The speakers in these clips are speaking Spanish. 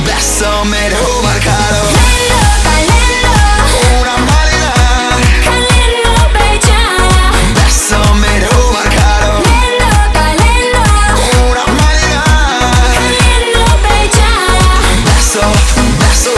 beso me dejó marcado. Una maldad. Beso me dejó marcado. Una maldad. Beso, beso.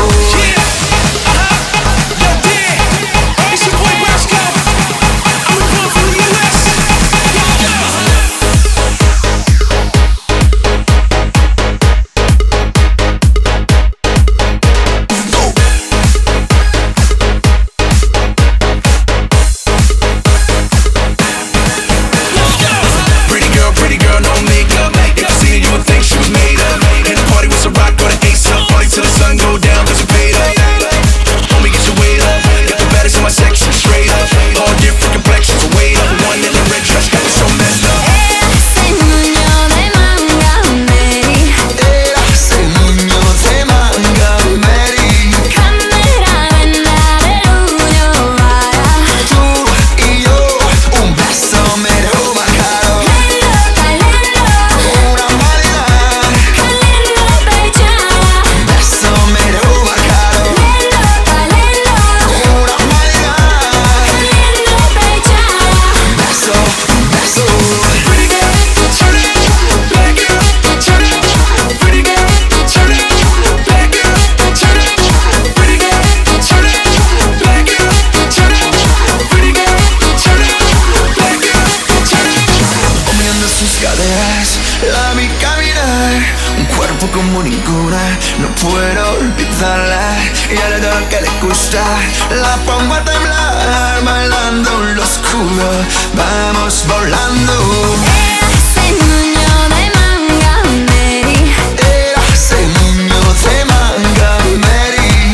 La vi caminar, un cuerpo como ninguna, no puedo olvidarla. Y a lo que le gusta, la pongo a temblar, bailando en lo oscuro, vamos volando. Ese niño de manga Mary. Era ese niño de manga Mary.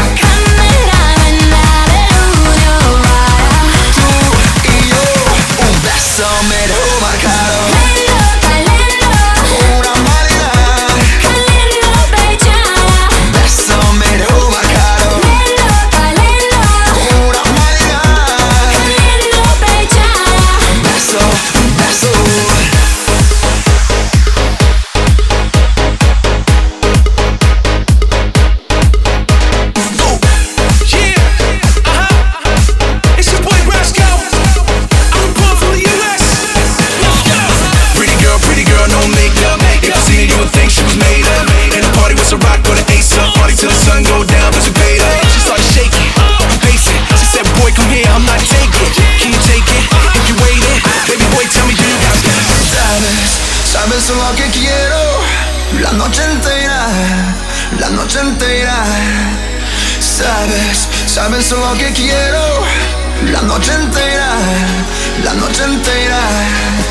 Tú y yo, un beso me dejó marcado. Sabes lo que quiero, la noche entera, la noche entera. Sabes lo que quiero, la noche entera, la noche entera.